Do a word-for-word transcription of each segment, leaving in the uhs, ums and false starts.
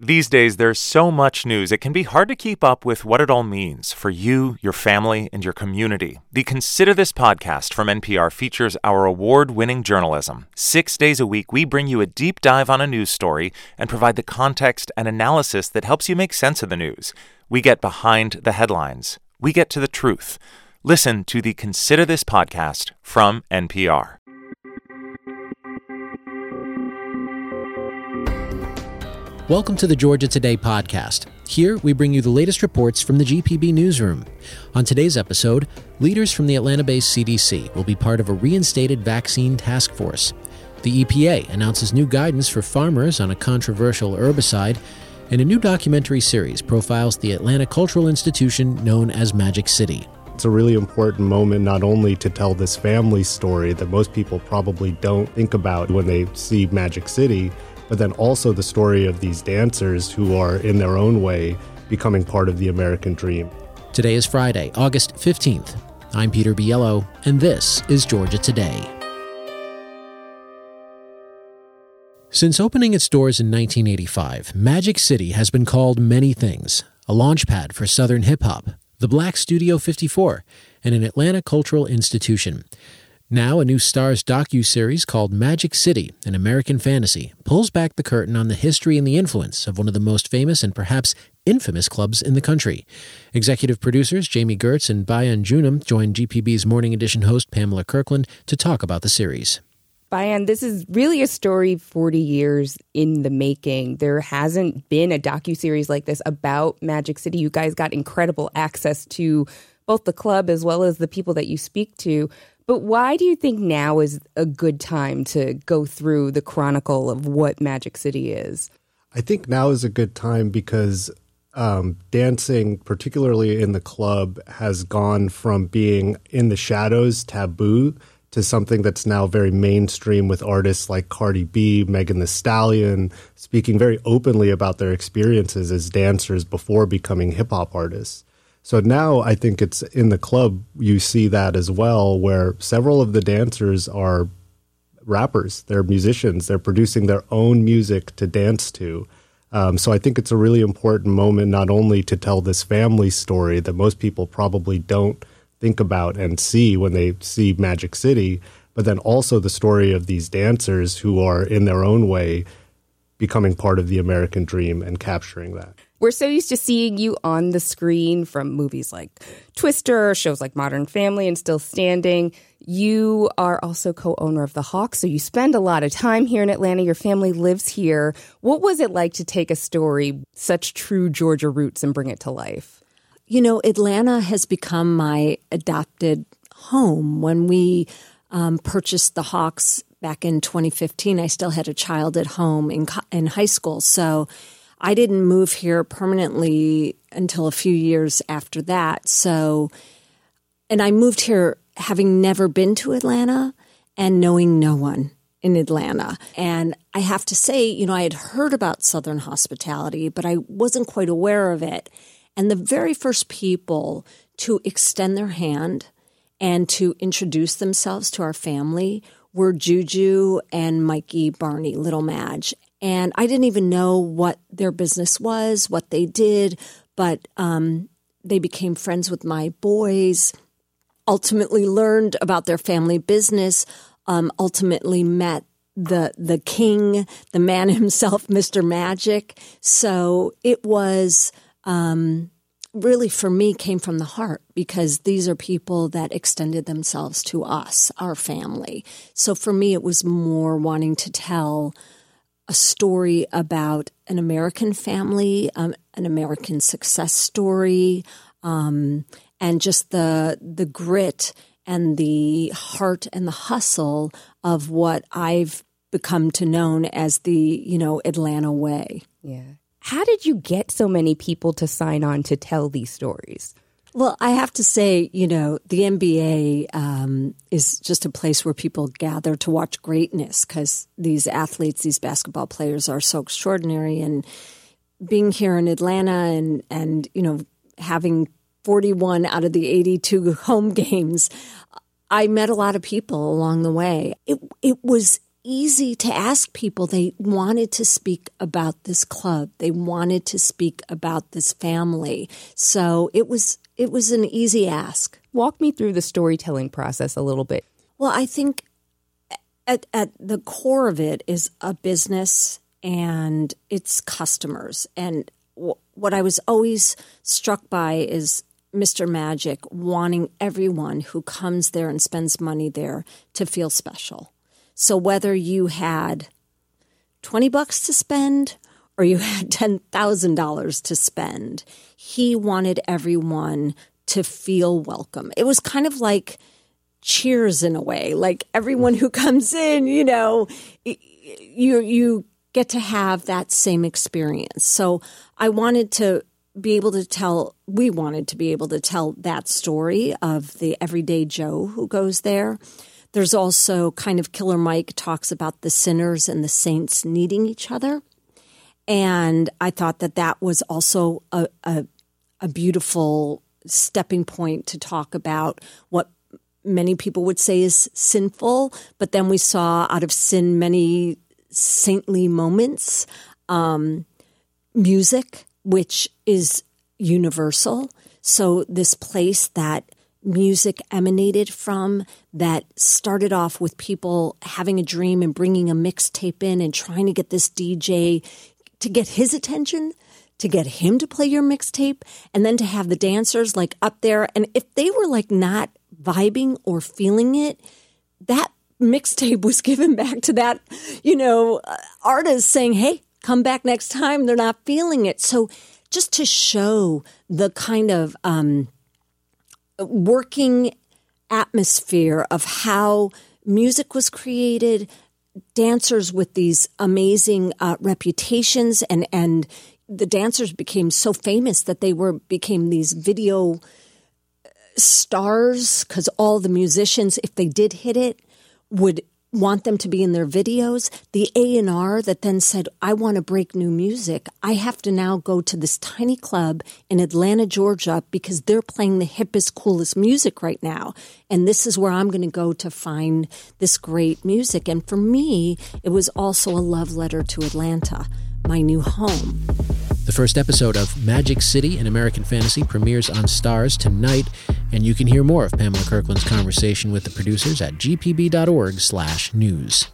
These days, there's so much news, it can be hard to keep up with what it all means for you, your family, and your community. The Consider This podcast from N P R features our award-winning journalism. Six days a week, we bring you a deep dive on a news story and provide the context and analysis that helps you make sense of the news. We get behind the headlines. We get to the truth. Listen to the Consider This podcast from N P R. Welcome to the Georgia Today podcast. Here, we bring you the latest reports from the G P B newsroom. On today's episode, leaders from the Atlanta-based C D C will be part of a reinstated vaccine task force. The E P A announces new guidance for farmers on a controversial herbicide, and a new documentary series profiles the Atlanta cultural institution known as Magic City. It's a really important moment not only to tell this family story that most people probably don't think about when they see Magic City, but then also the story of these dancers who are, in their own way, becoming part of the American dream. Today is Friday, August fifteenth. I'm Peter Biello, and this is Georgia Today. Since opening its doors in nineteen eighty-five, Magic City has been called many things: a launchpad for Southern hip-hop, the Black Studio fifty-four, and an Atlanta cultural institution. Now, a new Starz docuseries called Magic City, an American Fantasy, pulls back the curtain on the history and the influence of one of the most famous and perhaps infamous clubs in the country. Executive producers Jamie Gertz and Bayan Junum joined G P B's Morning Edition host Pamela Kirkland to talk about the series. Bayan, this is really a story forty years in the making. There hasn't been a docuseries like this about Magic City. You guys got incredible access to both the club as well as the people that you speak to. But why do you think now is a good time to go through the chronicle of what Magic City is? I think now is a good time because um, dancing, particularly in the club, has gone from being in the shadows, taboo, to something that's now very mainstream with artists like Cardi B, Megan Thee Stallion, speaking very openly about their experiences as dancers before becoming hip-hop artists. So now I think it's in the club, you see that as well, where several of the dancers are rappers, they're musicians, they're producing their own music to dance to. Um, so I think it's a really important moment not only to tell this family story that most people probably don't think about and see when they see Magic City, but then also the story of these dancers who are, in their own way, becoming part of the American dream and capturing that. We're so used to seeing you on the screen from movies like Twister, shows like Modern Family and Still Standing. You are also co-owner of the Hawks, so you spend a lot of time here in Atlanta. Your family lives here. What was it like to take a story, such true Georgia roots, and bring it to life? You know, Atlanta has become my adopted home. When we um, purchased the Hawks back in twenty fifteen, I still had a child at home in, in high school, so I didn't move here permanently until a few years after that. So, and I moved here having never been to Atlanta and knowing no one in Atlanta. And I have to say, you know, I had heard about Southern hospitality, but I wasn't quite aware of it. And the very first people to extend their hand and to introduce themselves to our family were Juju and Mikey Barney, Little Madge. And I didn't even know what their business was, what they did, but um, they became friends with my boys, ultimately learned about their family business, um, ultimately met the the king, the man himself, Mister Magic. So it was um, really, for me, came from the heart because these are people that extended themselves to us, our family. So for me, it was more wanting to tell a story about an American family, um, an American success story, um, and just the the grit and the heart and the hustle of what I've become to know as the, you know, Atlanta way. Yeah. How did you get so many people to sign on to tell these stories? Well, I have to say, you know, the N B A um, is just a place where people gather to watch greatness because these athletes, these basketball players are so extraordinary. And being here in Atlanta and, and you know, having forty-one out of the eighty-two home games, I met a lot of people along the way. It it was easy to ask people. They wanted to speak about this club. They wanted to speak about this family. So it was it was an easy ask. Walk me through the storytelling process a little bit. Well, I think at, at the core of it is a business and its customers. And w- what I was always struck by is Mister Magic wanting everyone who comes there and spends money there to feel special. So whether you had twenty bucks to spend or you had ten thousand dollars to spend, he wanted everyone to feel welcome. It was kind of like Cheers in a way, like everyone who comes in, you know, you you get to have that same experience. So I wanted to be able to tell, we wanted to be able to tell that story of the everyday Joe who goes there. There's also kind of Killer Mike talks about the sinners and the saints needing each other. And I thought that that was also a, a, a beautiful stepping point to talk about what many people would say is sinful, but then we saw out of sin many saintly moments. Um, music, which is universal. So this place that music emanated from, that started off with people having a dream and bringing a mixtape in and trying to get this D J to get his attention, to get him to play your mixtape, and then to have the dancers like up there. And if they were like not vibing or feeling it, that mixtape was given back to that, you know, artist saying, hey, come back next time. They're not feeling it. So just to show the kind of um, working atmosphere of how music was created, dancers with these amazing uh, reputations, and, and the dancers became so famous that they were became these video stars because all the musicians, if they did hit it, would want them to be in their videos. The A and R that then said, I want to break new music. I have to now go to this tiny club in Atlanta, Georgia, because they're playing the hippest, coolest music right now. And this is where I'm going to go to find this great music. And for me, it was also a love letter to Atlanta, my new home. The first episode of Magic City, an American Fantasy, premieres on Starz tonight, and you can hear more of Pamela Kirkland's conversation with the producers at g p b dot org slash news.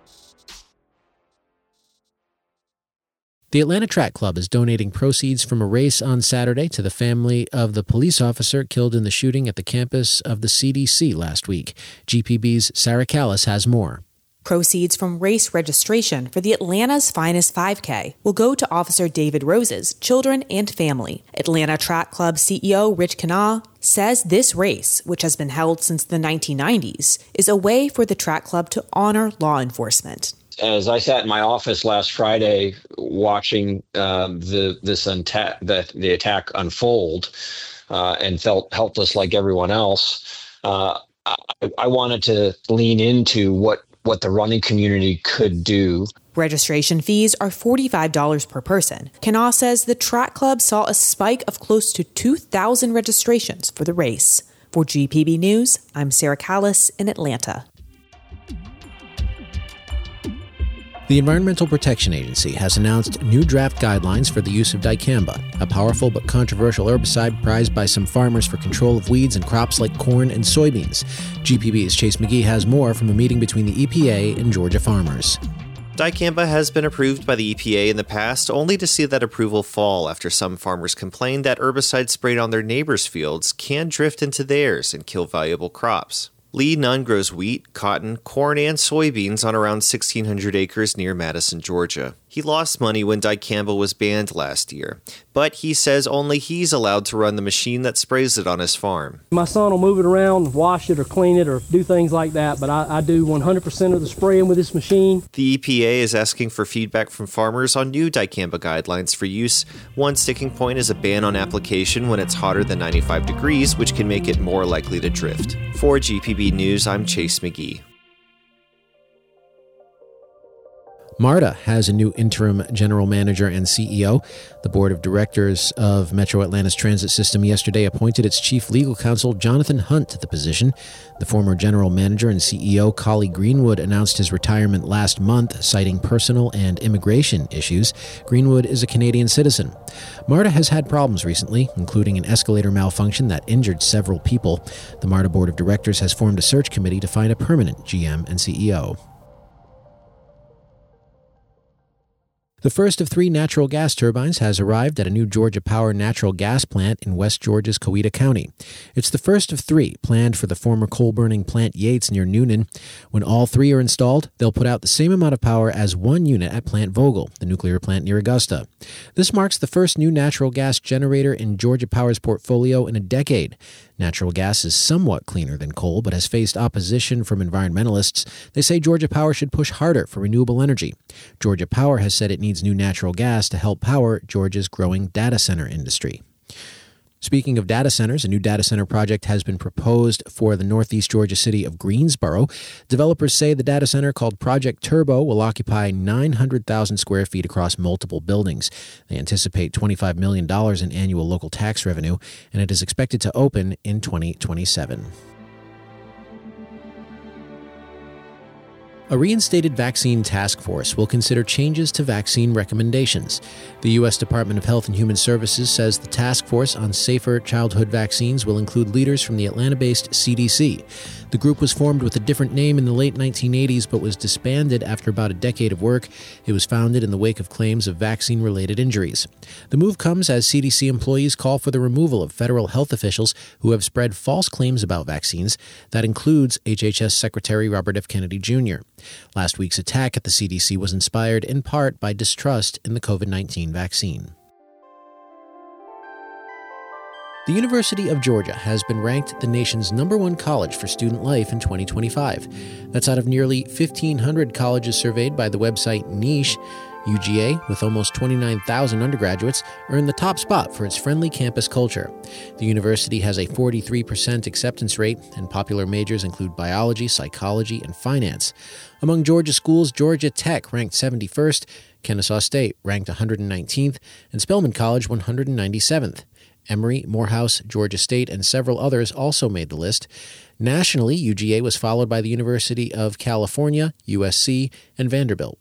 The Atlanta Track Club is donating proceeds from a race on Saturday to the family of the police officer killed in the shooting at the campus of the C D C last week. G P B's Sarah Callis has more. Proceeds from race registration for the Atlanta's Finest five K will go to Officer David Rose's children and family. Atlanta Track Club C E O Rich Kanah says this race, which has been held since the nineteen nineties, is a way for the track club to honor law enforcement. As I sat in my office last Friday watching um, the this unta- the, the attack unfold uh, and felt helpless like everyone else, uh, I, I wanted to lean into what what the running community could do. Registration fees are forty-five dollars per person. Kanah says the track club saw a spike of close to two thousand registrations for the race. For G P B News, I'm Sarah Callis in Atlanta. The Environmental Protection Agency has announced new draft guidelines for the use of dicamba, a powerful but controversial herbicide prized by some farmers for control of weeds in crops like corn and soybeans. G P B's Chase McGee has more from a meeting between the E P A and Georgia farmers. Dicamba has been approved by the E P A in the past, only to see that approval fall after some farmers complained that herbicides sprayed on their neighbors' fields can drift into theirs and kill valuable crops. Lee Nunn grows wheat, cotton, corn, and soybeans on around sixteen hundred acres near Madison, Georgia. He lost money when dicamba was banned last year, but he says only he's allowed to run the machine that sprays it on his farm. My son will move it around, wash it or clean it or do things like that, but I, I do one hundred percent of the spraying with this machine. The E P A is asking for feedback from farmers on new dicamba guidelines for use. One sticking point is a ban on application when it's hotter than ninety-five degrees, which can make it more likely to drift. For G P B News, I'm Chase McGee. MARTA has a new interim general manager and C E O. The board of directors of Metro Atlanta's transit system yesterday appointed its chief legal counsel, Jonathan Hunt, to the position. The former general manager and C E O, Collie Greenwood, announced his retirement last month, citing personal and immigration issues. Greenwood is a Canadian citizen. MARTA has had problems recently, including an escalator malfunction that injured several people. The MARTA board of directors has formed a search committee to find a permanent G M and C E O. The first of three natural gas turbines has arrived at a new Georgia Power natural gas plant in West Georgia's Coweta County. It's the first of three planned for the former coal-burning plant Yates near Noonan. When all three are installed, they'll put out the same amount of power as one unit at Plant Vogel, the nuclear plant near Augusta. This marks the first new natural gas generator in Georgia Power's portfolio in a decade. Natural gas is somewhat cleaner than coal, but has faced opposition from environmentalists. They say Georgia Power should push harder for renewable energy. Georgia Power has said it needs new natural gas to help power Georgia's growing data center industry. Speaking of data centers, a new data center project has been proposed for the northeast Georgia city of Greensboro. Developers say the data center, called Project Turbo, will occupy nine hundred thousand square feet across multiple buildings. They anticipate twenty-five million dollars in annual local tax revenue, and it is expected to open in twenty twenty-seven. A reinstated vaccine task force will consider changes to vaccine recommendations. The U S Department of Health and Human Services says the task force on safer childhood vaccines will include leaders from the Atlanta-based C D C. The group was formed with a different name in the late nineteen eighties but was disbanded after about a decade of work. It was founded in the wake of claims of vaccine-related injuries. The move comes as C D C employees call for the removal of federal health officials who have spread false claims about vaccines. That includes H H S Secretary Robert F. Kennedy Junior Last week's attack at the C D C was inspired in part by distrust in the covid nineteen vaccine. The University of Georgia has been ranked the nation's number one college for student life in twenty twenty-five. That's out of nearly fifteen hundred colleges surveyed by the website Niche. U G A, with almost twenty-nine thousand undergraduates, earned the top spot for its friendly campus culture. The university has a forty-three percent acceptance rate, and popular majors include biology, psychology, and finance. Among Georgia schools, Georgia Tech ranked seventy-first, Kennesaw State ranked one hundred nineteenth, and Spelman College one hundred ninety-seventh. Emory, Morehouse, Georgia State, and several others also made the list. Nationally, U G A was followed by the University of California, U S C, and Vanderbilt.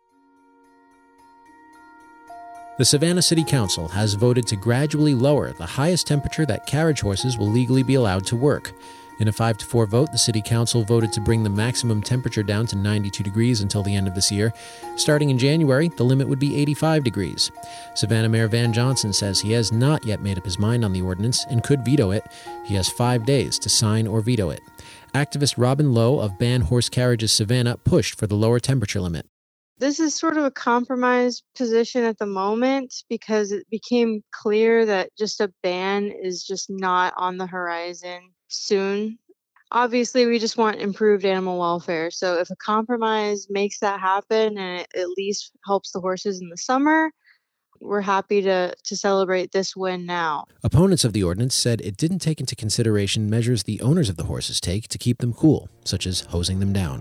The Savannah City Council has voted to gradually lower the highest temperature that carriage horses will legally be allowed to work. In a five to four vote, the City Council voted to bring the maximum temperature down to ninety-two degrees until the end of this year. Starting in January, the limit would be eighty-five degrees. Savannah Mayor Van Johnson says he has not yet made up his mind on the ordinance and could veto it. He has five days to sign or veto it. Activist Robin Lowe of Ban Horse Carriages Savannah pushed for the lower temperature limit. This is sort of a compromise position at the moment because it became clear that just a ban is just not on the horizon soon. Obviously, we just want improved animal welfare. So if a compromise makes that happen and it at least helps the horses in the summer, we're happy to, to celebrate this win now. Opponents of the ordinance said it didn't take into consideration measures the owners of the horses take to keep them cool, such as hosing them down.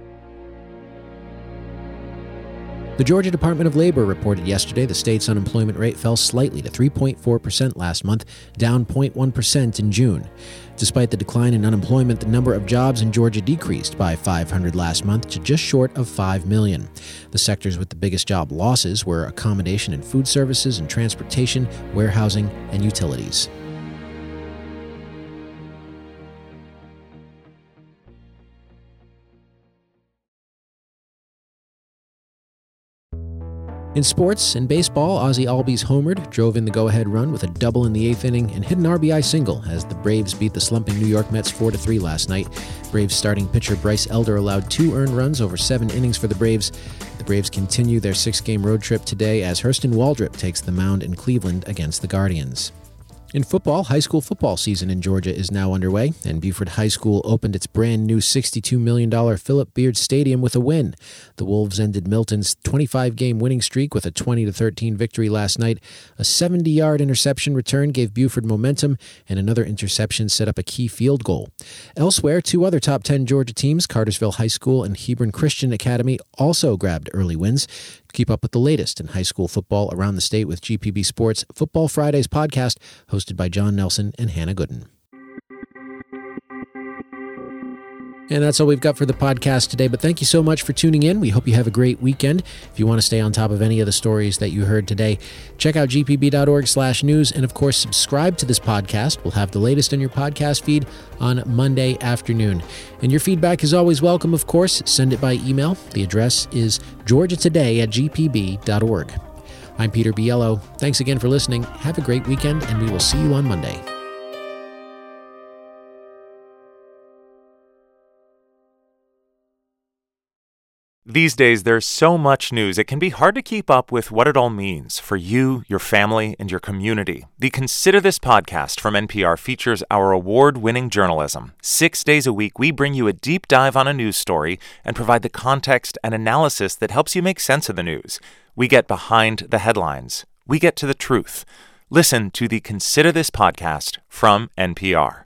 The Georgia Department of Labor reported yesterday the state's unemployment rate fell slightly to three point four percent last month, down zero point one percent in June. Despite the decline in unemployment, the number of jobs in Georgia decreased by five hundred last month to just short of five million. The sectors with the biggest job losses were accommodation and food services and transportation, warehousing, and utilities. In sports, in baseball, Ozzie Albies homered, drove in the go-ahead run with a double in the eighth inning, and hit an R B I single as the Braves beat the slumping New York Mets four to three last night. Braves starting pitcher Bryce Elder allowed two earned runs over seven innings for the Braves. The Braves continue their six-game road trip today as Hurston Waldrep takes the mound in Cleveland against the Guardians. In football, high school football season in Georgia is now underway, and Buford High School opened its brand new sixty-two million dollars Philip Beard Stadium with a win. The Wolves ended Milton's twenty-five game winning streak with a twenty to thirteen victory last night. A seventy-yard interception return gave Buford momentum, and another interception set up a key field goal. Elsewhere, two other top ten Georgia teams, Cartersville High School and Hebron Christian Academy, also grabbed early wins. Keep up with the latest in high school football around the state with G P B Sports Football Fridays podcast, hosted by John Nelson and Hannah Gooden. And that's all we've got for the podcast today, but thank you so much for tuning in. We hope you have a great weekend. If you want to stay on top of any of the stories that you heard today, check out g p b dot org slash news, and of course, subscribe to this podcast. We'll have the latest in your podcast feed on Monday afternoon. And your feedback is always welcome, of course. Send it by email. The address is georgia today at g p b dot org. I'm Peter Biello. Thanks again for listening. Have a great weekend, and we will see you on Monday. These days, there's so much news, it can be hard to keep up with what it all means for you, your family, and your community. The Consider This podcast from N P R features our award-winning journalism. Six days a week, we bring you a deep dive on a news story and provide the context and analysis that helps you make sense of the news. We get behind the headlines. We get to the truth. Listen to the Consider This podcast from N P R.